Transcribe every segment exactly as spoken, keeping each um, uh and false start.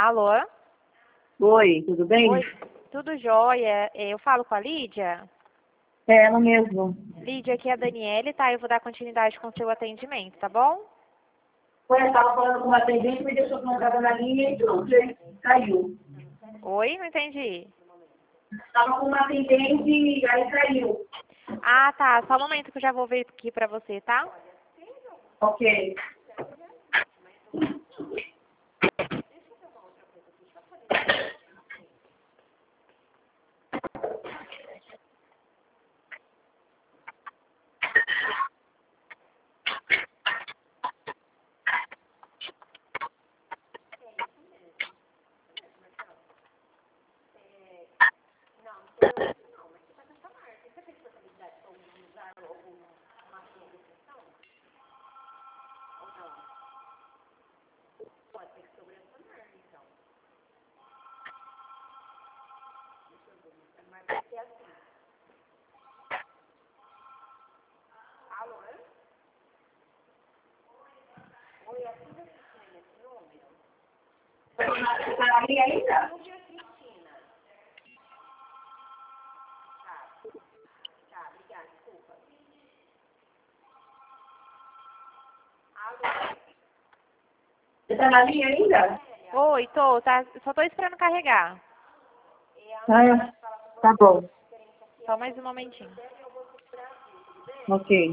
Alô? Oi, tudo bem? Oi, tudo jóia? Eu falo com a Lídia? É ela mesmo. Lídia, aqui é a Daniele, tá? Eu vou dar continuidade com o seu atendimento, tá bom? Foi, eu estava falando com uma atendente, me deixou plantada na linha e pronto, ele caiu. Oi, não entendi. Estava com uma atendente e aí caiu. Ah, tá. Só um momento que eu já vou ver aqui pra você, tá? Ok. Você está na linha ainda? Você está na linha ainda? Oi, tô, tá? Só tô esperando carregar. Ah, tá bom. Só mais um momentinho. Ok.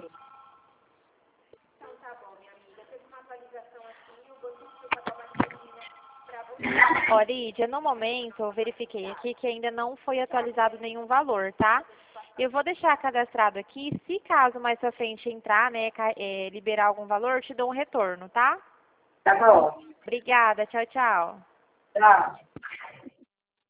Ó, Lídia, no momento eu verifiquei aqui que ainda não foi atualizado nenhum valor, tá? Eu vou deixar cadastrado aqui, se caso mais pra frente entrar, né, ca- é, liberar algum valor, eu te dou um retorno, tá? Tá bom. Obrigada, tchau, tchau. Tá.